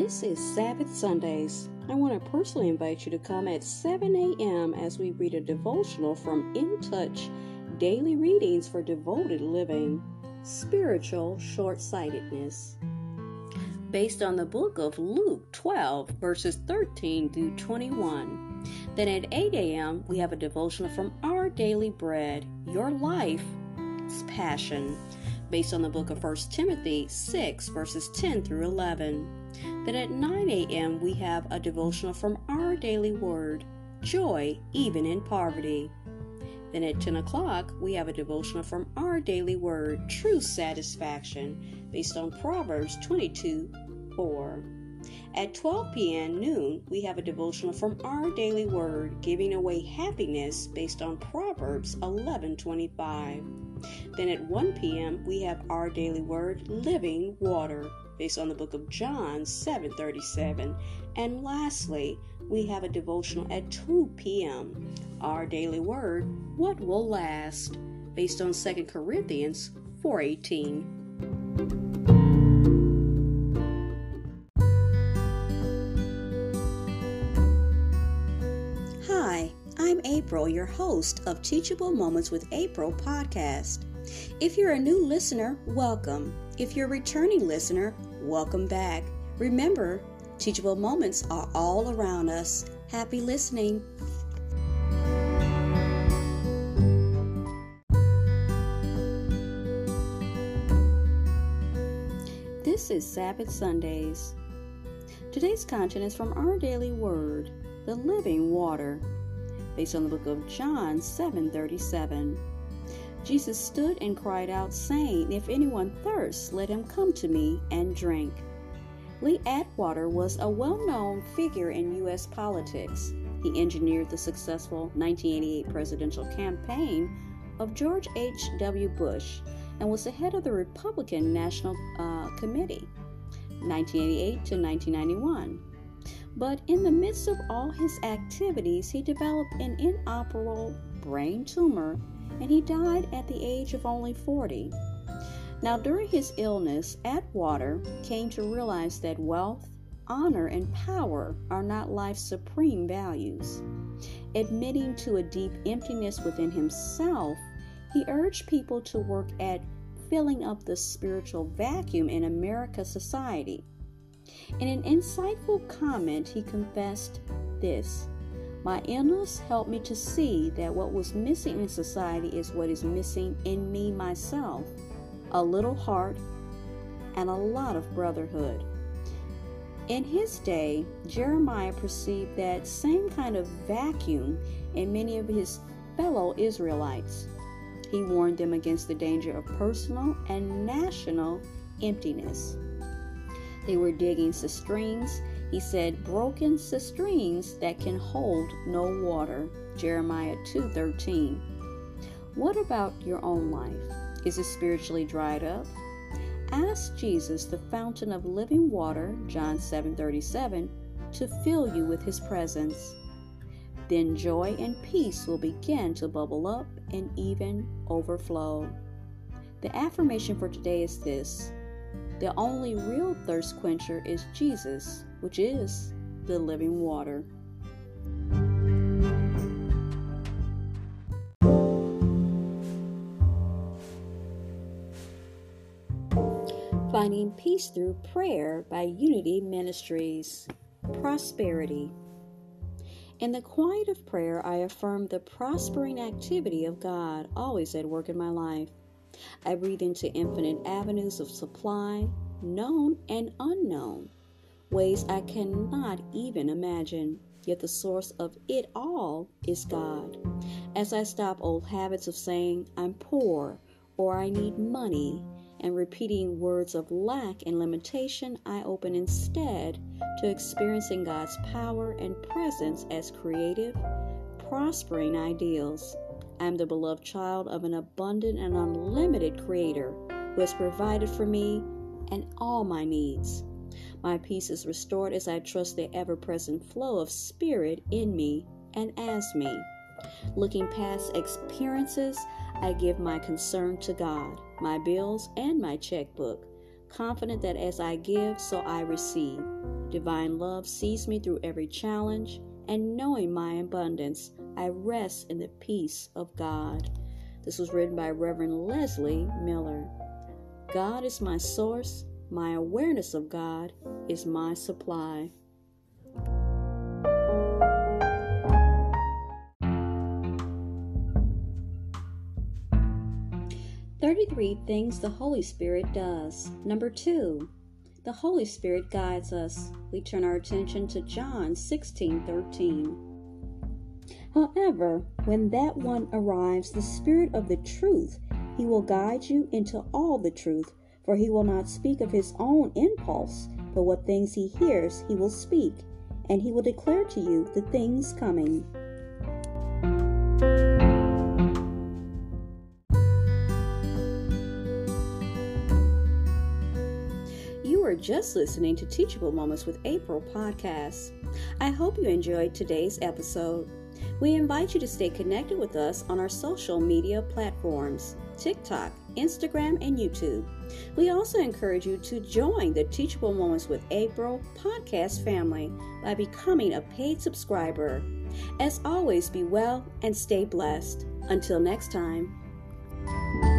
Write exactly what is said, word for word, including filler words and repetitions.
This is Sabbath Sundays. I want to personally invite you to come at seven a.m. as we read a devotional from In Touch Daily Readings for Devoted Living, Spiritual Short-Sightedness. Based on the book of Luke twelve, verses thirteen through twenty-one. Then at eight a.m. we have a devotional from Our Daily Bread, Your Life's Passion, based on the book of First Timothy six, verses ten through eleven. Then at nine a.m. we have a devotional from Our Daily Word, Joy Even in Poverty. Then at ten o'clock we have a devotional from Our Daily Word, True Satisfaction, based on Proverbs twenty-two four. At twelve p.m. noon we have a devotional from Our Daily Word, Giving Away Happiness, based on Proverbs eleven twenty-five. Then at one p.m. we have Our Daily Word, Living Water, based on the book of John seven thirty-seven. And lastly, we have a devotional at two p.m. Our Daily Word, What Will Last, based on Second Corinthians four eighteen. Hi, I'm April, your host of Teachable Moments with April podcast. If you're a new listener, welcome. If you're a returning listener, welcome back. Remember, teachable moments are all around us. Happy listening. This is Sabbath Sundays. Today's content is from Our Daily Word, the Living Water, based on the book of John seven thirty-seven. Jesus stood and cried out, saying, If anyone thirsts, let him come to me and drink. Lee Atwater was a well-known figure in U S politics. He engineered the successful nineteen eighty-eight presidential campaign of George H W Bush and was the head of the Republican National uh, Committee, nineteen eighty-eight to nineteen ninety-one. But in the midst of all his activities, he developed an inoperable brain tumor, and he died at the age of only forty. Now, during his illness, Atwater came to realize that wealth, honor, and power are not life's supreme values. Admitting to a deep emptiness within himself, he urged people to work at filling up the spiritual vacuum in America's society. In an insightful comment, he confessed this: My illness helped me to see that what was missing in society is what is missing in me myself. A little heart and a lot of brotherhood. In his day, Jeremiah perceived that same kind of vacuum in many of his fellow Israelites. He warned them against the danger of personal and national emptiness. They were digging cisterns, he said, broken cisterns that can hold no water. Jeremiah two thirteen. What about your own life? Is it spiritually dried up? Ask Jesus, the fountain of living water, John seven thirty-seven, to fill you with his presence. Then joy and peace will begin to bubble up and even overflow. The affirmation for today is this: the only real thirst quencher is Jesus, which is the living water. Finding Peace Through Prayer by Unity Ministries. Prosperity. In the quiet of prayer, I affirm the prospering activity of God always at work in my life. I breathe into infinite avenues of supply, known and unknown, ways I cannot even imagine, yet the source of it all is God. As I stop old habits of saying, I'm poor, or I need money, and repeating words of lack and limitation, I open instead to experiencing God's power and presence as creative, prospering ideals. I am the beloved child of an abundant and unlimited Creator who has provided for me and all my needs. My peace is restored as I trust the ever-present flow of Spirit in me and as me. Looking past experiences, I give my concern to God, my bills, and my checkbook. confident that as I give, so I receive. Divine love sees me through every challenge, and knowing my abundance, I rest in the peace of God. This was written by Reverend Leslie Miller. God is my source. My awareness of God is my supply. thirty-three things the Holy Spirit does. Number two, the Holy Spirit guides us. We turn our attention to John sixteen thirteen. However, when that one arrives, the Spirit of the truth, he will guide you into all the truth, for he will not speak of his own impulse, but what things he hears he will speak, and he will declare to you the things coming. You are just listening to Teachable Moments with April podcast. I hope you enjoyed today's episode. We invite you to stay connected with us on our social media platforms, TikTok, Instagram, and YouTube. We also encourage you to join the Teachable Moments with April podcast family by becoming a paid subscriber. As always, be well and stay blessed. Until next time.